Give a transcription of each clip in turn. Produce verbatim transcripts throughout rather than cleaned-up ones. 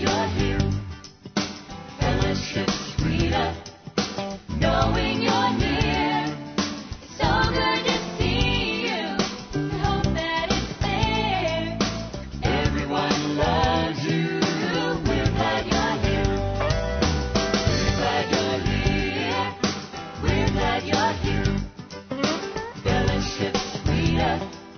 you're here. Fellowship's sweeter, knowing you're near. So good to see you. We hope that it's there. Everyone loves you. We're glad you're here. We're glad you're here. We're glad you're here. Fellowship's sweeter,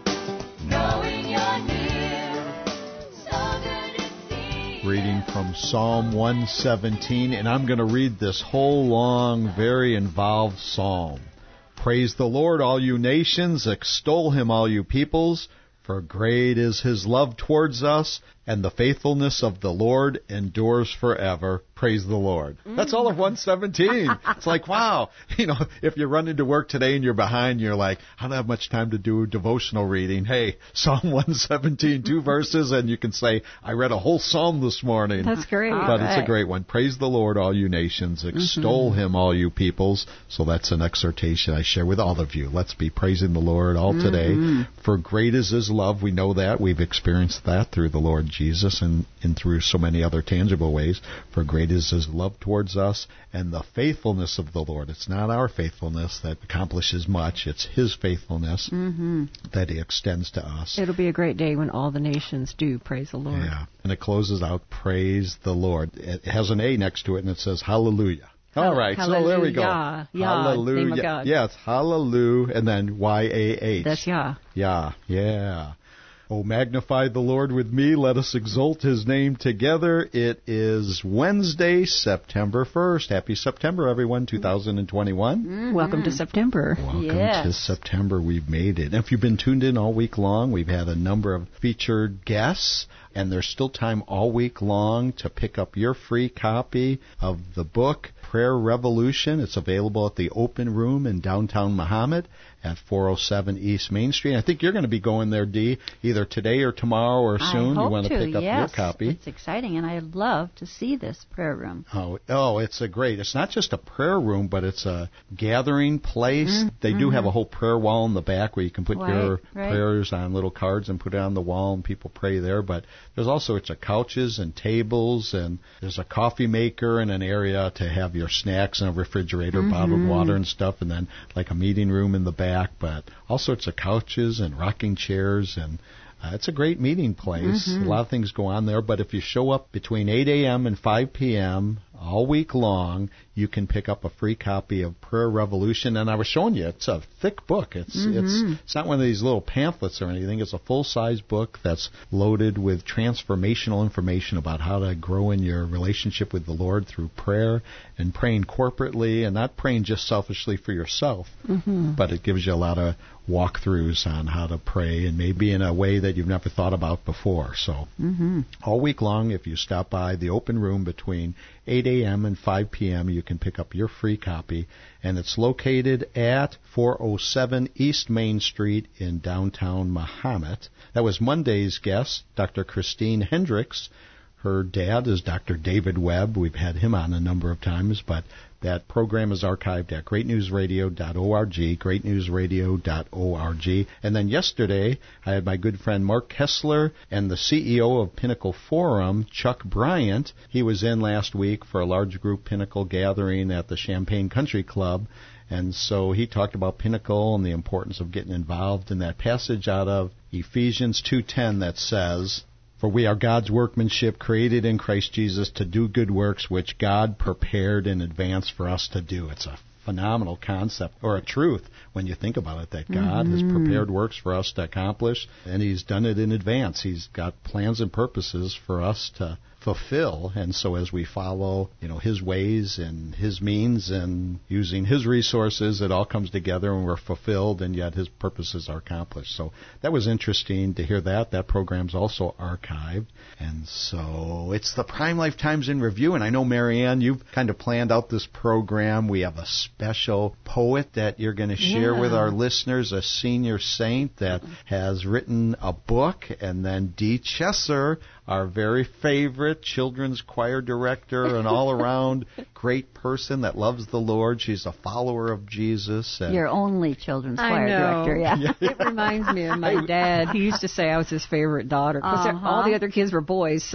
knowing you're near. So good to see you. Reading from Psalm one seventeen, and I'm going to read this whole long, very involved psalm. Praise the Lord, all you nations. Extol him, all you peoples. For great is his love towards us, and the faithfulness of the Lord endures forever. Praise the Lord. Mm. That's all of one seventeen. It's like, wow. You know, if you run into work today and you're behind, you're like, I don't have much time to do devotional reading. Hey, Psalm one seventeen, two verses, and you can say, I read a whole psalm this morning. That's great. But all it's right. a great one. Praise the Lord, all you nations. Extol mm-hmm. him, all you peoples. So that's an exhortation I share with all of you. Let's be praising the Lord all mm-hmm. today. For great is his love. We know that. We've experienced that through the Lord Jesus and, and through so many other tangible ways. For great is his love towards us and the faithfulness of the Lord. It's not our faithfulness that accomplishes much. It's his faithfulness mm-hmm. that he extends to us. It'll be a great day when all the nations do praise the Lord. Yeah. And it closes out, praise the Lord. It has an A next to it, and it says, hallelujah. All right, hallelujah. So there we go. Yah, hallelujah. Name of God. Yeah, it's hallelujah, and then Y A H. That's Yah. Yah, yeah. Oh, magnify the Lord with me. Let us exalt his name together. It is Wednesday, September first. Happy September, everyone, two thousand twenty-one. Mm-hmm. Welcome to September. Welcome yes. to September. We've made it. And if you've been tuned in all week long, we've had a number of featured guests, and there's still time all week long to pick up your free copy of the book, Prayer Revolution. It's available at the Open Room in downtown Mahomet at four oh seven East Main Street. I think you're going to be going there, Dee, either today or tomorrow or soon. I hope you want to, to pick up yes. your copy. It's exciting, and I love to see this prayer room. Oh, oh, it's a great. It's not just a prayer room, but it's a gathering place. Mm-hmm. They do mm-hmm. have a whole prayer wall in the back where you can put right, your right. prayers on little cards and put it on the wall, and people pray there. But there's also it's a couches and tables, and there's a coffee maker and an area to have your snacks and a refrigerator, mm-hmm. bottled water and stuff, and then like a meeting room in the back. But all sorts of couches and rocking chairs, and uh, it's a great meeting place. Mm-hmm. A lot of things go on there, but if you show up between eight a.m. and five p.m. all week long, you can pick up a free copy of Prayer Revolution. And I was showing you, it's a thick book. It's mm-hmm. it's it's not one of these little pamphlets or anything. It's a full-size book that's loaded with transformational information about how to grow in your relationship with the Lord through prayer and praying corporately and not praying just selfishly for yourself, mm-hmm. but it gives you a lot of walkthroughs on how to pray and maybe in a way that you've never thought about before. So mm-hmm. all week long, if you stop by the Open Room between eight a.m. and five p.m., you can pick up your free copy, and it's located at four oh seven East Main Street in downtown Mahomet. That was Monday's guest, Doctor Christine Hendricks. Her dad is Doctor David Webb. We've had him on a number of times, but that program is archived at great news radio dot org, great news radio dot org. And then yesterday, I had my good friend Mark Kessler and the C E O of Pinnacle Forum, Chuck Bryant. He was in last week for a large group Pinnacle gathering at the Champaign Country Club. And so he talked about Pinnacle and the importance of getting involved in that passage out of Ephesians two ten that says, For we are God's workmanship, created in Christ Jesus to do good works, which God prepared in advance for us to do. It's a phenomenal concept, or a truth, when you think about it, that God mm-hmm. has prepared works for us to accomplish, and He's done it in advance. He's got plans and purposes for us to fulfill, and so as we follow, you know, His ways and His means and using His resources, it all comes together and we're fulfilled, and yet His purposes are accomplished. So that was interesting to hear that. That program's also archived, and so it's the Prime Life Times in Review, and I know, Marianne, you've kind of planned out this program. We have a special poet that you're going to share yeah. with our listeners, a senior saint that has written a book, and then Dee Chesser, our very favorite children's choir director, an all-around great person that loves the Lord. She's a follower of Jesus. And Your only children's I choir know. director, yeah. It reminds me of my dad. He used to say I was his favorite daughter, because uh-huh. all the other kids were boys, so it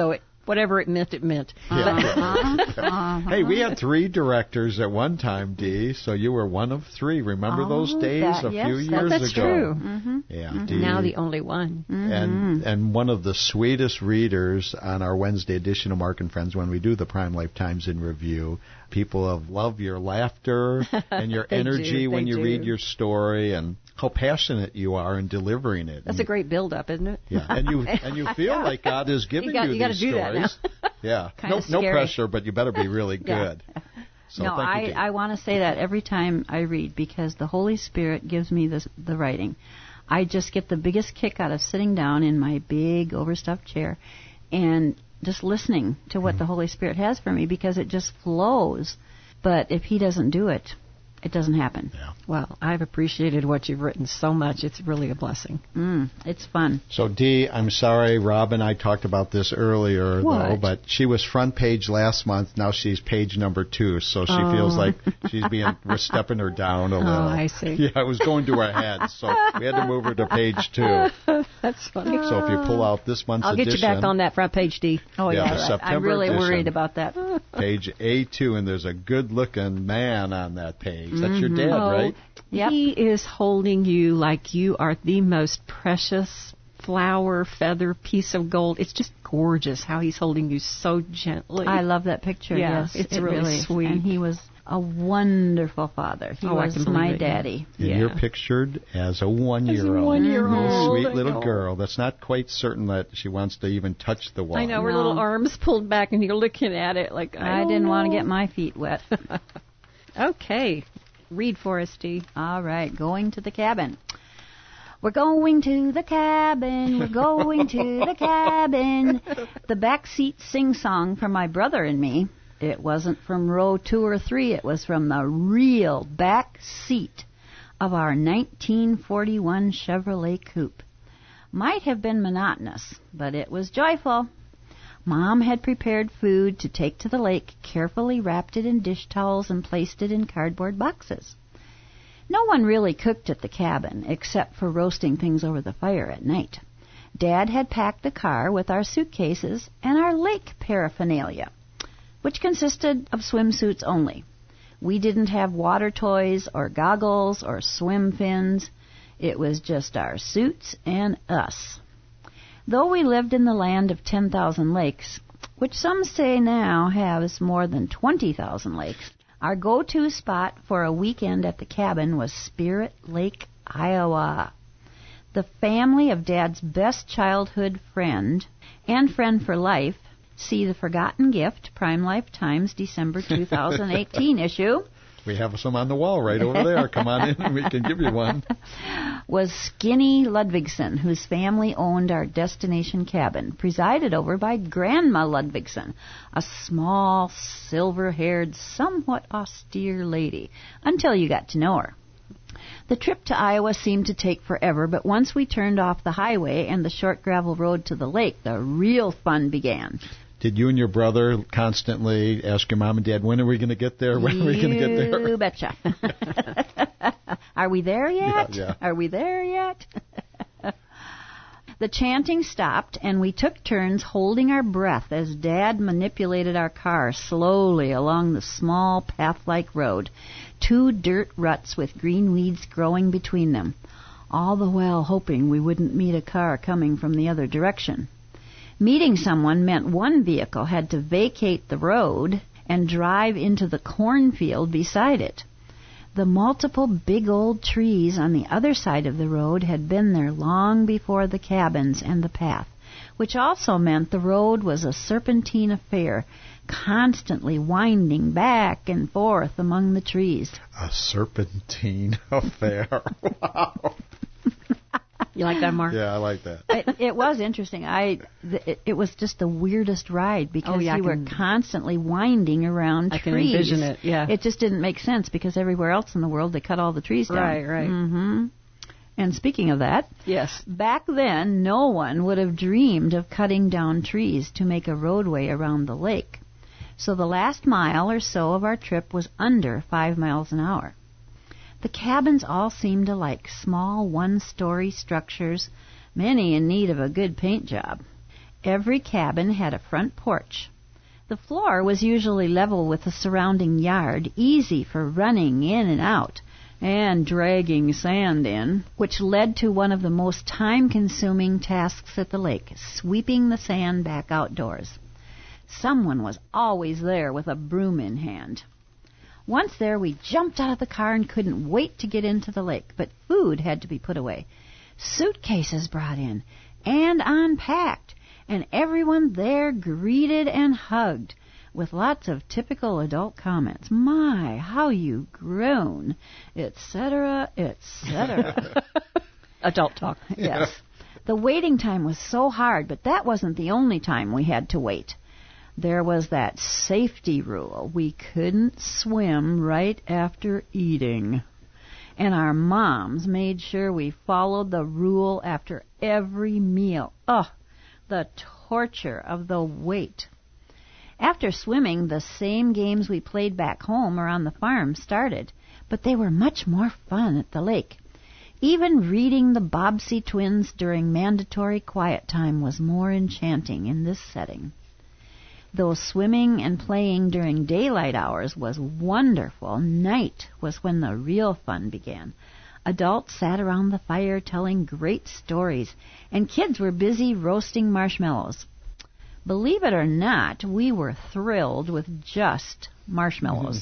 Whatever it meant, it meant. Uh-huh. Hey, we had three directors at one time, Dee, so you were one of three. Remember Oh, those days that- a yes, few that- years That's ago? true. Mm-hmm. Yeah, Dee. Now the only one. and and one of the sweetest readers on our Wednesday edition of Mark and Friends when we do the Prime Life Times in Review. People have loved your laughter and your They energy do, when they you do. read your story and how passionate you are in delivering it. That's and, a great build-up, isn't it? Yeah, and you and you feel like God is giving You got- you, you gotta these do that stories. Yeah, Kinda no no scary. pressure, but you better be really Yeah. good. So no, thank I, you, Dee. I want to say that every time I read because the Holy Spirit gives me this, the writing. I just get the biggest kick out of sitting down in my big overstuffed chair and just listening to what the Holy Spirit has for me because it just flows. But if He doesn't do it, it doesn't happen. Yeah. Well, I've appreciated what you've written so much. It's really a blessing. Mm, it's fun. So, Dee, I'm sorry, Rob and I talked about this earlier, What? though, but she was front page last month. Now she's page number two, so she Oh. feels like she's being, we're stepping her down a little. I see. Yeah, it was going to her head, so we had to move her to page two. That's funny. So if you pull out this month's I'll get edition, you back on that front page, Dee. Oh, Yeah, yeah. the right. I'm September really edition. worried about that. page A two, and there's a good-looking man on that page. That's your dad, Oh, right? Yep. He is holding you like you are the most precious flower, feather, piece of gold. It's just gorgeous how he's holding you so gently. I love that picture. Yeah, yes, it's it really sweet. And he was a wonderful father. He Oh, I was can believe my it, yeah. daddy. And Yeah. you're pictured as a one-year-old. one-year-old, Sweet I little know. girl that's not quite certain that she wants to even touch the wall. I know, her No. little arms pulled back and you're looking at it like, I, I don't didn't want to know. get my feet wet. Okay. Read for us, Dee. All right, going to the cabin. We're going to the cabin. We're going to the cabin. The backseat sing-song from my brother and me. It wasn't from row two or three. It was from the real back seat of our nineteen forty-one Chevrolet Coupe. Might have been monotonous, but it was joyful. Mom had prepared food to take to the lake, carefully wrapped it in dish towels and placed it in cardboard boxes. No one really cooked at the cabin, except for roasting things over the fire at night. Dad had packed the car with our suitcases and our lake paraphernalia, which consisted of swimsuits only. We didn't have water toys or goggles or swim fins. It was just our suits and us. Though we lived in the land of ten thousand lakes, which some say now has more than twenty thousand lakes, our go-to spot for a weekend at the cabin was Spirit Lake, Iowa. The family of Dad's best childhood friend and friend for life, see The Forgotten Gift, Prime Life Times, December two thousand eighteen issue, We have some on the wall right over there. Come on in and we can give you one. was Skinny Ludvigsen, whose family owned our destination cabin, presided over by Grandma Ludvigsen, a small, silver-haired, somewhat austere lady, until you got to know her. The trip to Iowa seemed to take forever, but once we turned off the highway and the short gravel road to the lake, the real fun began. Did you and your brother constantly ask your mom and dad, when are we going to get there? When are we going to get there? You betcha. Are we there yet? Yeah, yeah. Are we there yet? The chanting stopped, and we took turns holding our breath as Dad manipulated our car slowly along the small path-like road, two dirt ruts with green weeds growing between them, all the while hoping we wouldn't meet a car coming from the other direction. Meeting someone meant one vehicle had to vacate the road and drive into the cornfield beside it. The multiple big old trees on the other side of the road had been there long before the cabins and the path, which also meant the road was a serpentine affair, constantly winding back and forth among the trees. A serpentine affair. Wow. You like that, Mark? Yeah, I like that. it, it was interesting. I th- it, it was just the weirdest ride because Oh, yeah, I you were can- constantly winding around I can trees. envision it, yeah. It just didn't make sense because everywhere else in the world they cut all the trees down. Right, right. Mm-hmm. And speaking of that, Yes. back then no one would have dreamed of cutting down trees to make a roadway around the lake. So the last mile or so of our trip was under five miles an hour. The cabins all seemed alike, small one-story structures, many in need of a good paint job. Every cabin had a front porch. The floor was usually level with the surrounding yard, easy for running in and out and dragging sand in, which led to one of the most time-consuming tasks at the lake, sweeping the sand back outdoors. Someone was always there with a broom in hand. Once there, we jumped out of the car and couldn't wait to get into the lake, but food had to be put away, suitcases brought in, and unpacked, and everyone there greeted and hugged, with lots of typical adult comments. My, how you've grown, et cetera, et cetera. Adult talk. Yes. The waiting time was so hard, but that wasn't the only time we had to wait. There was that safety rule. We couldn't swim right after eating. And our moms made sure we followed the rule after every meal. Ugh, the torture of the wait. After swimming, the same games we played back home or on the farm started, but they were much more fun at the lake. Even reading the Bobbsey twins during mandatory quiet time was more enchanting in this setting. Though swimming and playing during daylight hours was wonderful, night was when the real fun began. Adults sat around the fire telling great stories, and kids were busy roasting marshmallows. Believe it or not, we were thrilled with just marshmallows.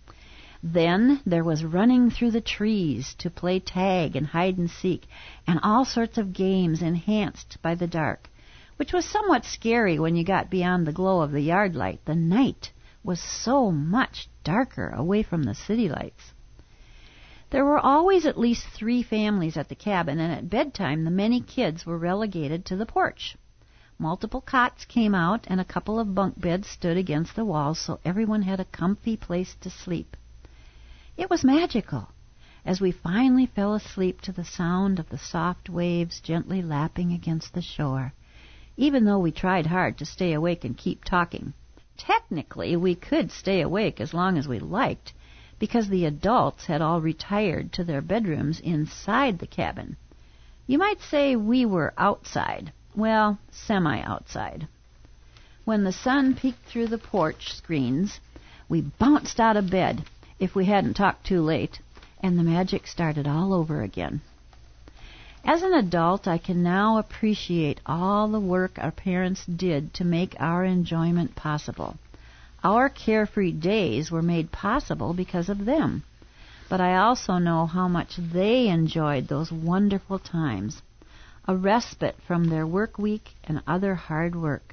Then there was running through the trees to play tag and hide and seek, and all sorts of games enhanced by the dark, which was somewhat scary when you got beyond the glow of the yard light. The night was so much darker away from the city lights. There were always at least three families at the cabin, and at bedtime the many kids were relegated to the porch. Multiple cots came out, and a couple of bunk beds stood against the walls, so everyone had a comfy place to sleep. It was magical, as we finally fell asleep to the sound of the soft waves gently lapping against the shore, even though we tried hard to stay awake and keep talking. Technically, we could stay awake as long as we liked, because the adults had all retired to their bedrooms inside the cabin. You might say we were outside. Well, semi-outside. When the sun peeked through the porch screens, we bounced out of bed, if we hadn't talked too late, and the magic started all over again. As an adult, I can now appreciate all the work our parents did to make our enjoyment possible. Our carefree days were made possible because of them, but I also know how much they enjoyed those wonderful times, a respite from their work week and other hard work.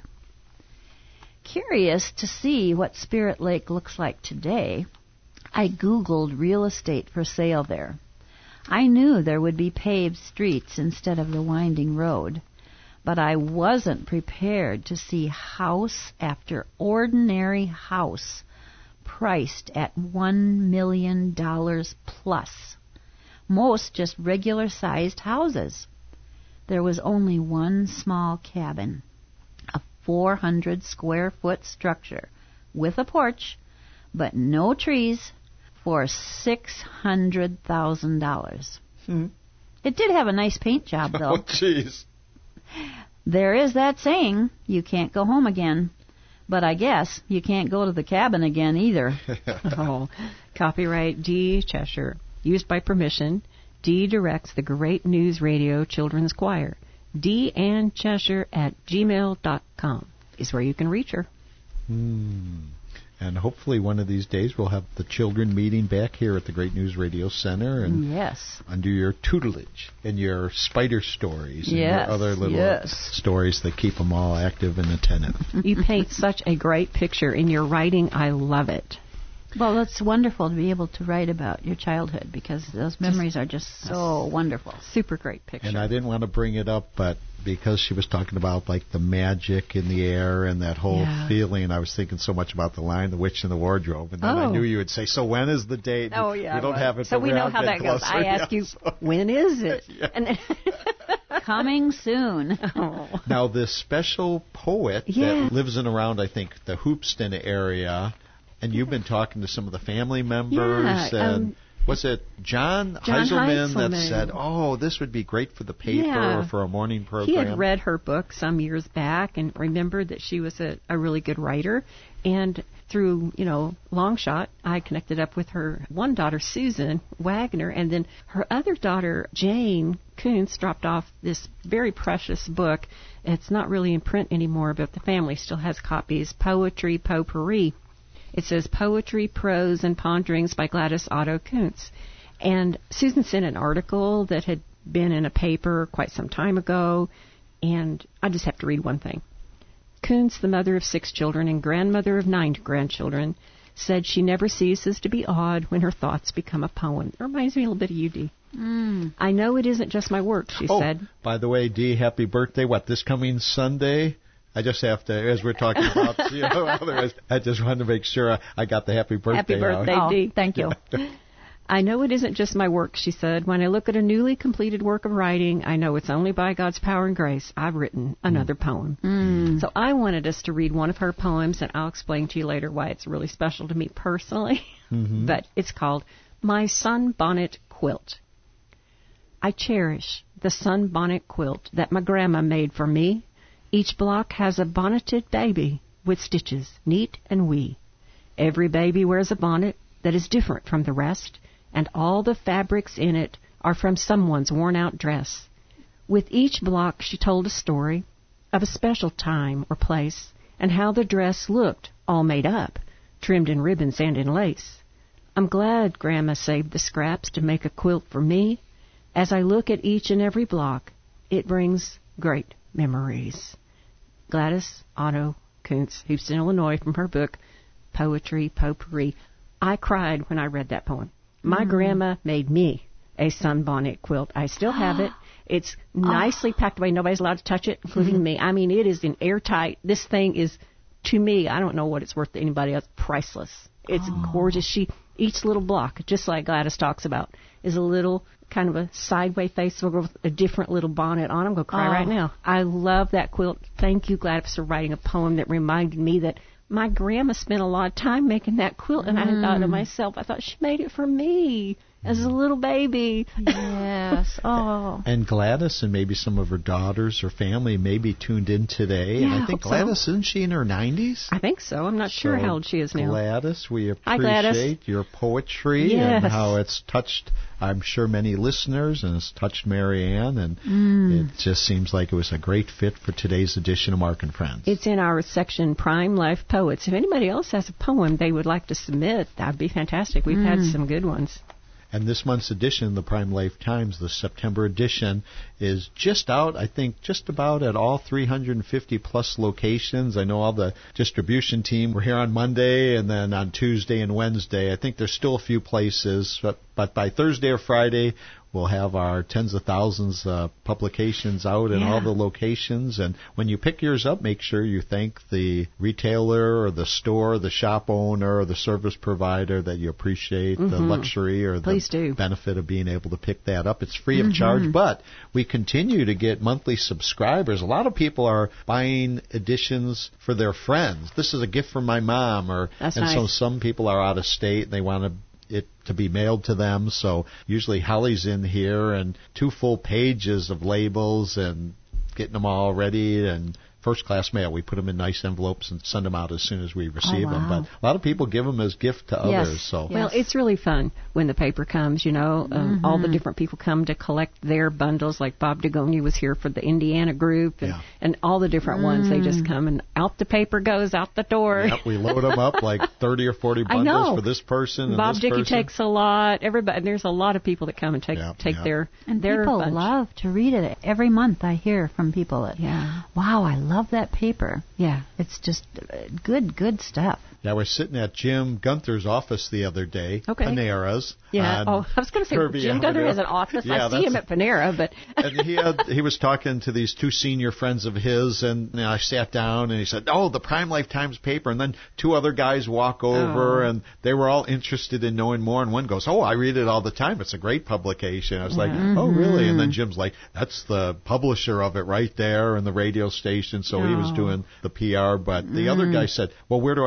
Curious to see what Spirit Lake looks like today, I Googled real estate for sale there. I knew there would be paved streets instead of the winding road, but I wasn't prepared to see house after ordinary house priced at one million dollars plus, most just regular-sized houses. There was only one small cabin, a four hundred square foot structure with a porch, but no trees, for six hundred thousand dollars. Hmm. It did have a nice paint job, though. Oh, jeez. There is that saying, you can't go home again. But I guess you can't go to the cabin again either. Oh, copyright D. Cheshire. Used by permission. D directs the Great News Radio Children's Choir. D. Ann Cheshire at gmail dot com is where you can reach her. Hmm. And hopefully one of these days we'll have the children meeting back here at the Great News Radio Center and Yes. under your tutelage and your spider stories and Yes, your other little yes. stories that keep them all active and attentive. You paint such a great picture in your writing. I love it. Well, it's wonderful to be able to write about your childhood because those memories are just so wonderful. Super great picture. And I didn't want to bring it up, but because she was talking about like the magic in the air and that whole Yeah. feeling, I was thinking so much about the line "The Witch in the Wardrobe," and then I Oh. knew you would say, "So when is the date?" Oh, yeah, you don't well, have it. so but we we're know a how bit that goes. closer. I ask Yeah, you, so- when is it? Yeah. And then Coming soon. oh. Now, this special poet Yeah. that lives in around, I think, the Hoopston area, and you've been talking to some of the family members, Yeah, and um, Was it John, John Heiselman that Heiselman. said, oh, this would be great for the paper Yeah. or for a morning program? He had read her book some years back and remembered that she was a, a really good writer. And through, you know, long shot, I connected up with her one daughter, Susan Wagner, and then her other daughter, Jane Kuntz, dropped off this very precious book. It's not really in print anymore, but the family still has copies, Poetry Potpourri. It says Poetry, Prose, and Ponderings by Gladys Otto Kuntz. And Susan sent an article that had been in a paper quite some time ago, and I just have to read one thing. Kuntz, the mother of six children and grandmother of nine grandchildren, said she never ceases to be awed when her thoughts become a poem. It reminds me a little bit of you, Dee. Mm. I know it isn't just my work, she oh, said. by the way, Dee, happy birthday. What, this coming Sunday? I just have to, as we're talking about, you know, otherwise, I just wanted to make sure I, I got the happy birthday Happy birthday, out. Oh, Dee. thank you. I know it isn't just my work, she said. When I look at a newly completed work of writing, I know it's only by God's power and grace I've written another poem. Mm. So I wanted us to read one of her poems, and I'll explain to you later why it's really special to me personally. Mm-hmm. But it's called My Sunbonnet Quilt. I cherish the sunbonnet quilt that my grandma made for me. Each block has a bonneted baby with stitches neat and wee. Every baby wears a bonnet that is different from the rest, and all the fabrics in it are from someone's worn-out dress. With each block she told a story of a special time or place, and how the dress looked all made up, trimmed in ribbons and in lace. I'm glad Grandma saved the scraps to make a quilt for me. As I look at each and every block, it brings great memories. Gladys Otto Kuntz, Houston, Illinois, from her book, Poetry Potpourri. I cried when I read that poem. My mm. grandma made me a sunbonnet quilt. I still have it. It's nicely oh. packed away. Nobody's allowed to touch it, including me. I mean, it is in airtight. This thing is, to me, I don't know what it's worth to anybody else, priceless. It's oh. gorgeous. She, each little block, just like Gladys talks about, is a little kind of a sideway face with a different little bonnet on. I'm going to cry oh. right now. I love that quilt. Thank you, Gladys, for writing a poem that reminded me that my grandma spent a lot of time making that quilt, and mm. I thought to myself, I thought she made it for me as a little baby. Yes. Oh. And Gladys and maybe some of her daughters or family may be tuned in today. Yeah, and I think I Gladys, so. isn't she in her nineties? I think so. I'm not so sure how old she is now. Gladys, we appreciate Hi, Gladys. your poetry yes. and how it's touched, I'm sure, many listeners, and it's touched Mary Ann, and mm. it just seems like it was a great fit for today's edition of Mark and Friends. It's in our section, Prime Life Poets. If anybody else has a poem they would like to submit, that would be fantastic. We've mm. had some good ones. And this month's edition, the Prime Life Times, the September edition, is just out, I think, just about at all three hundred fifty plus locations. I know all the distribution team were here on Monday and then on Tuesday and Wednesday. I think there's still a few places, but, but by Thursday or Friday, we'll have our tens of thousands uh, publications out in yeah. all the locations. And when you pick yours up, make sure you thank the retailer or the store, the shop owner, or the service provider that you appreciate mm-hmm. the luxury or Please the do. benefit of being able to pick that up. It's free mm-hmm. of charge, but we continue to get monthly subscribers. A lot of people are buying editions for their friends. This is a gift from my mom, or That's and nice. so some people are out of state and they want to it to be mailed to them. So usually Holly's in here and two full pages of labels and getting them all ready and first class mail. We put them in nice envelopes and send them out as soon as we receive oh, wow. them. But a lot of people give them as gift to yes. others. So Well, it's really fun when the paper comes, you know. Um, mm-hmm. All the different people come to collect their bundles, like Bob Dagonia was here for the Indiana group, and, Yeah. and all the different mm. ones. They just come, and out the paper goes, out the door. Yep, we load them up like thirty or forty I know. bundles for this person and Bob this Dickey person. takes a lot. Everybody, and there's a lot of people that come and take Yep, take yep. their And their people bunch. love to read it. Every month I hear from people that, Yeah. wow, I love that paper. Yeah. It's just uh, good, good stuff. Yeah, I was sitting at Jim Gunther's office the other day, Okay. Panera's. Yeah. on Oh, I was going to say Kirby Jim Gunther Avenue. has an office. Yeah, I see him that's- at Panera, but and he had he was talking to these two senior friends of his, and you know, I sat down and he said, "Oh, the Prime Life Times paper." And then two other guys walk over, Oh. and they were all interested in knowing more. And one goes, "Oh, I read it all the time. It's a great publication." I was like, "Oh, really?" And then Jim's like, "That's the publisher of it right there, and the radio station." So he was Oh. doing the P R. But the other guy said, "Well, where do I get a copy?"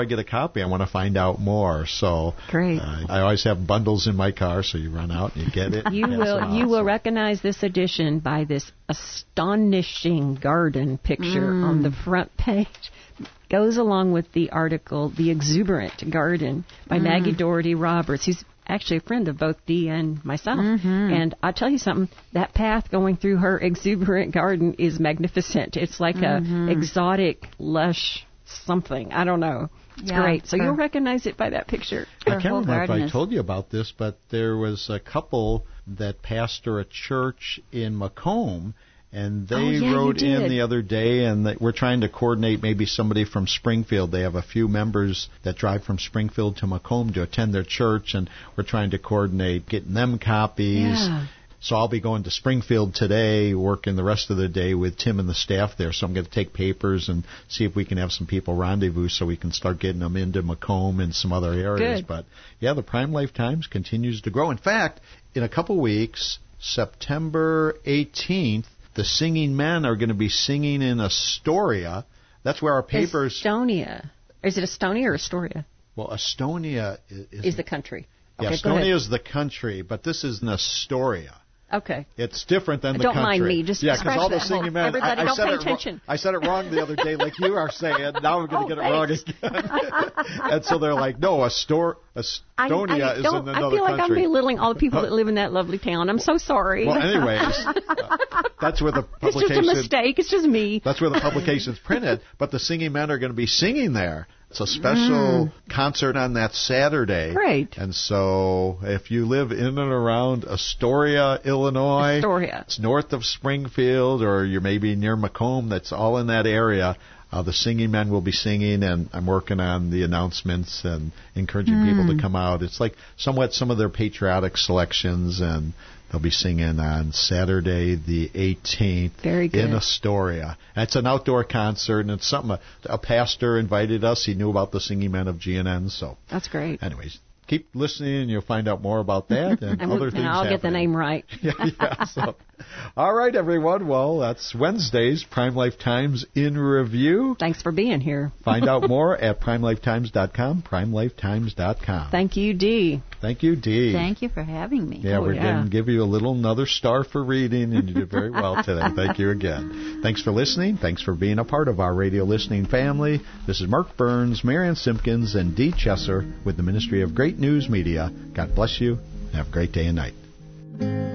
copy. I want to find out more. So Great. Uh, I always have bundles in my car, so you run out and you get it. You Pass will them out. you will So- recognize this edition by this astonishing garden picture Mm. on the front page. Goes along with the article "The Exuberant Garden" by Mm. Maggie Doherty Roberts, who's actually a friend of both Dee and myself. Mm-hmm. And I'll tell you something, that path going through her exuberant garden is magnificent. It's like Mm-hmm. a exotic, lush something. I don't know. It's Yeah, great. So her- you'll recognize it by that picture. I Her can't whole remember if garden I is- told you about this, but there was a couple that pastor a church in Macomb, and they Oh, yeah, you wrote in did. the other day, and they, we're trying to coordinate maybe somebody from Springfield. They have a few members that drive from Springfield to Macomb to attend their church, and we're trying to coordinate getting them copies. Yeah. So I'll be going to Springfield today, working the rest of the day with Tim and the staff there. So I'm going to take papers and see if we can have some people rendezvous so we can start getting them into Macomb and some other areas. Good. But yeah, the Prime Life Times continues to grow. In fact, in a couple weeks, September eighteenth, the Singing Men are going to be singing in Astoria. That's where our papers. Estonia. Is it Estonia or Astoria? Well, Estonia is, Is the country. yeah, Okay, go ahead. Estonia is the country, but this is in Astoria. Okay. It's different than the Don't country. mind me, just yeah, because scratch all the that singing whole- men. everybody I, I don't said pay it wro- attention. I said it wrong the other day, like you are saying. Now I'm going Oh, to get it wrong thanks. again. And so they're like, no, Astor- I, Estonia I is don't, in I another feel like country. I'm belittling all the people that live in that lovely town. I'm so sorry. Well, anyways, uh, that's where the it's just publication. a mistake. It's just me. That's where the publication's printed. But the singing men are going to be singing there. It's a special concert on that Saturday. Great. And so if you live in and around Astoria, Illinois, Astoria. it's north of Springfield, or you're maybe near Macomb, that's all in that area. Uh, the singing men will be singing, and I'm working on the announcements and encouraging people to come out. It's like somewhat some of their patriotic selections, and they'll be singing on Saturday the eighteenth Very good. in Astoria. And it's an outdoor concert, and it's something a, a pastor invited us. He knew about the singing men of G N N, so That's great. anyways, keep listening, and you'll find out more about that and And, other and things I'll get the happening. name right. yeah, yeah. So, all right, everyone. Well, that's Wednesday's Prime Life Times in Review. Thanks for being here. Find out more at prime life times dot com, prime life times dot com. Thank you, Dee. Thank you, Dee. Thank you for having me. Yeah, Oh, we're yeah. going to give you a little another star for reading, and you did very well today. Thank you again. Thanks for listening. Thanks for being a part of our radio listening family. This is Mark Burns, Marianne Simpkins, and Dee Chesser with the Ministry of Great News Media. God bless you, and have a great day and night.